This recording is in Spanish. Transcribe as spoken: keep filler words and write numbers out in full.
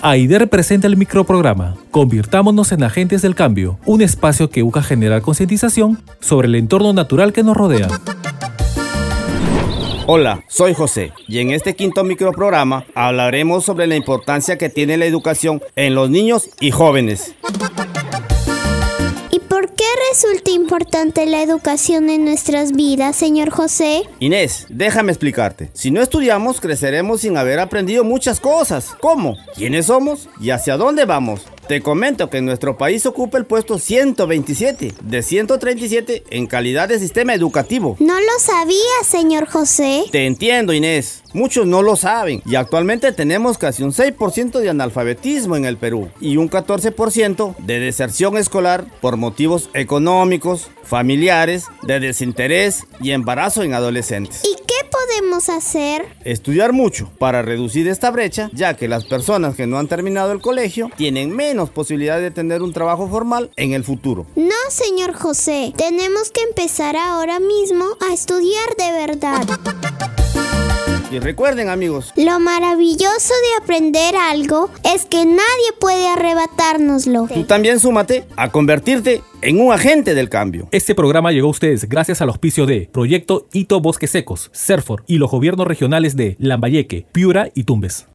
AIDER presenta el microprograma Convirtámonos en Agentes del Cambio, un espacio que busca generar concientización sobre el entorno natural que nos rodea. Hola, soy José y en este quinto microprograma hablaremos sobre la importancia que tiene la educación en los niños y jóvenes. ¿Y por qué resulta importante la educación en nuestras vidas, señor José? Inés, déjame explicarte. Si no estudiamos, creceremos sin haber aprendido muchas cosas. ¿Cómo? ¿Quiénes somos? ¿Y hacia dónde vamos? Te comento que nuestro país ocupa el puesto ciento veintisiete de ciento treinta y siete en calidad de sistema educativo. No lo sabía, señor José. Te entiendo, Inés. Muchos no lo saben y actualmente tenemos casi un seis por ciento de analfabetismo en el Perú y un catorce por ciento de deserción escolar por motivos económicos, familiares, de desinterés y embarazo en adolescentes. ¿Y qué podemos hacer? Estudiar mucho para reducir esta brecha, ya que las personas que no han terminado el colegio tienen menos posibilidad de tener un trabajo formal en el futuro. No, señor José, tenemos que empezar ahora mismo a estudiar de verdad. Y recuerden, amigos, lo maravilloso de aprender algo es que nadie puede arrebatárnoslo. Tú también súmate a convertirte en un agente del cambio. Este programa llegó a ustedes gracias al auspicio de Proyecto Hito Bosques Secos, CERFOR y los gobiernos regionales de Lambayeque, Piura y Tumbes.